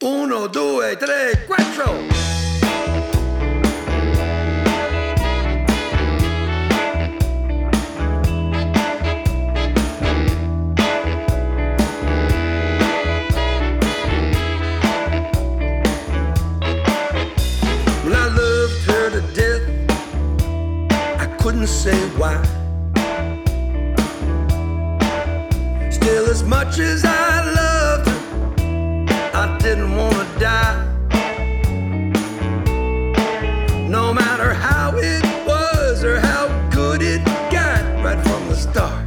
Uno, due, tre, quattro. Couldn't say why. Still, as much as I loved her, I didn't want to die. No matter how it was or how good it got, right from the start,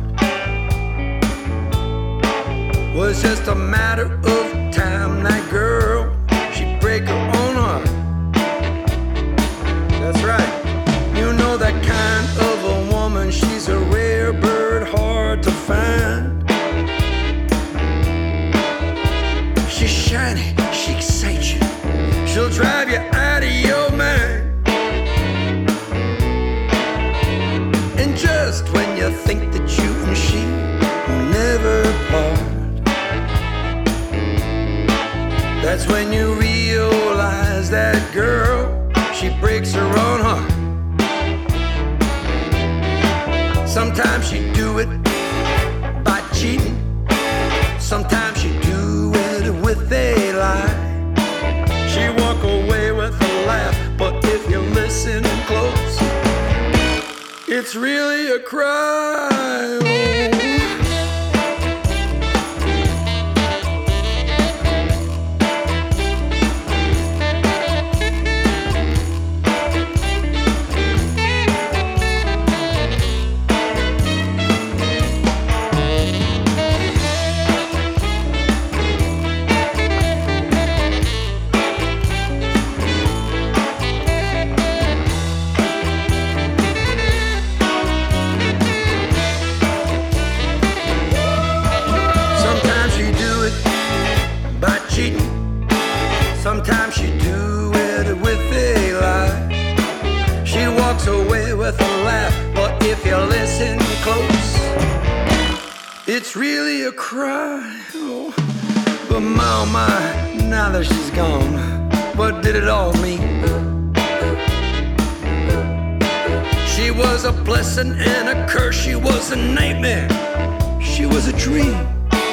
was just a matter of time. That girl, she'd break her own heart. That's right. You know that kind of a woman, she's a rare bird, hard to find. She's shiny, she excites you, she'll drive you out of your mind. And just when you think that you and she will never part, that's when you realize that girl, she breaks her own heart. Sometimes you do it by cheating. Sometimes you do it with a lie. She walk away with a laugh, but if you listen close, it's really a cry. Sometimes she do it with a lie. She walks away with a laugh, but if you listen close, it's really a cry. Oh, but my, oh my, now that she's gone, what did it all mean? She was a blessing and a curse. She was a nightmare. She was a dream.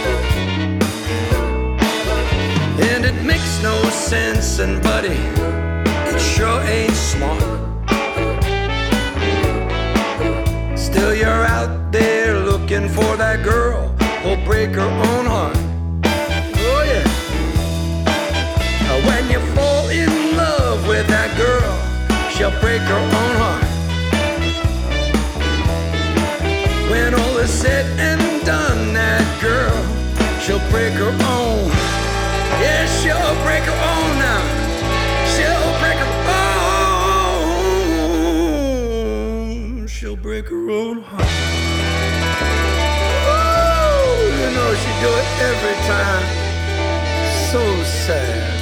And it makes no sense, and buddy, it sure ain't smart. Still you're out there looking for that girl who'll break her own heart. Oh yeah. When you fall in love with that girl, she'll break her own heart. When all is said and done, that girl, she'll break her own. Yeah, she'll break her own now. She'll break her own. She'll break her own heart. Ooh, you know she do it every time. So sad.